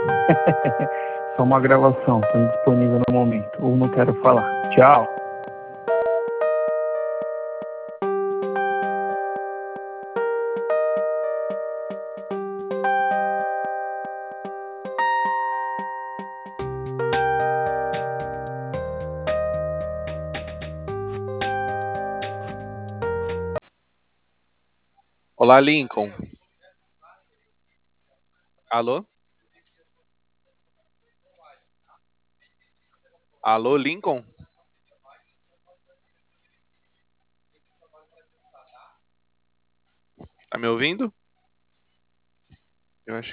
Só uma gravação, estou indisponível no momento, ou não quero falar. Tchau. Olá, Lincoln. Alô? Alô, Lincoln? Tá me ouvindo? Eu acho